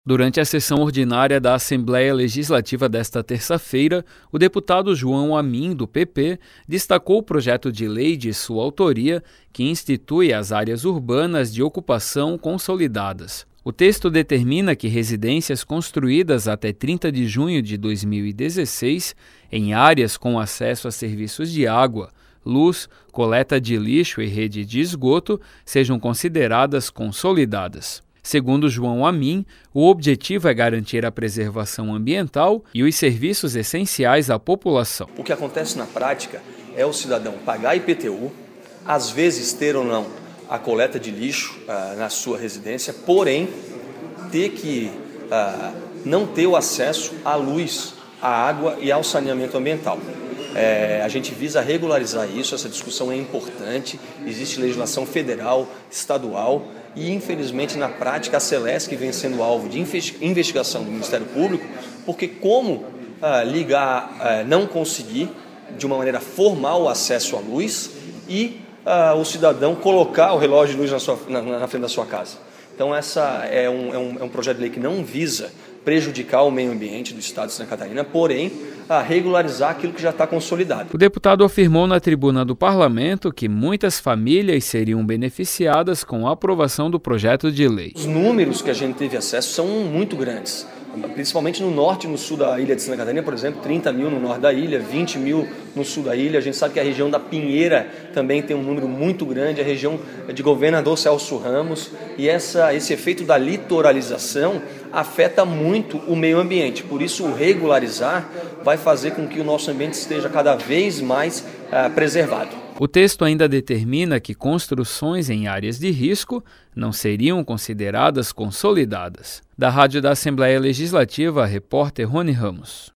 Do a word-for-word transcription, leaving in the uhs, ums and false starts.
Durante a sessão ordinária da Assembleia Legislativa desta terça-feira, o deputado João Amin, do P P, destacou o projeto de lei de sua autoria que institui as áreas urbanas de ocupação consolidadas. O texto determina que residências construídas até trinta de junho de dois mil e dezesseis, em áreas com acesso a serviços de água, luz, coleta de lixo e rede de esgoto, sejam consideradas consolidadas. Segundo João Amin, o objetivo é garantir a preservação ambiental e os serviços essenciais à população. O que acontece na prática é o cidadão pagar I P T U, às vezes ter ou não a coleta de lixo ah, na sua residência, porém ter que ah, não ter o acesso à luz, à água e ao saneamento ambiental. É, a gente visa regularizar isso, essa discussão é importante, existe legislação federal, estadual e infelizmente na prática a Celesc vem sendo alvo de investigação do Ministério Público, porque como ah, ligar, ah, não conseguir de uma maneira formal o acesso à luz e ah, o cidadão colocar o relógio de luz na, sua, na, na frente da sua casa. Então essa é um, é, um, é um projeto de lei que não visa prejudicar o meio ambiente do Estado de Santa Catarina, porém a regularizar aquilo que já está consolidado. O deputado afirmou na tribuna do Parlamento que muitas famílias seriam beneficiadas com a aprovação do projeto de lei. Os números que a gente teve acesso são muito grandes, principalmente no norte e no sul da ilha de Santa Catarina, por exemplo, trinta mil no norte da ilha, vinte mil no sul da ilha. A gente sabe que a região da Pinheira também tem um número muito grande, a região de Governador Celso Ramos, e essa, esse efeito da litoralização afeta muito o meio ambiente. Por isso, o regularizar vai fazer com que o nosso ambiente esteja cada vez mais uh, preservado. O texto ainda determina que construções em áreas de risco não seriam consideradas consolidadas. Da Rádio da Assembleia Legislativa, repórter Rony Ramos.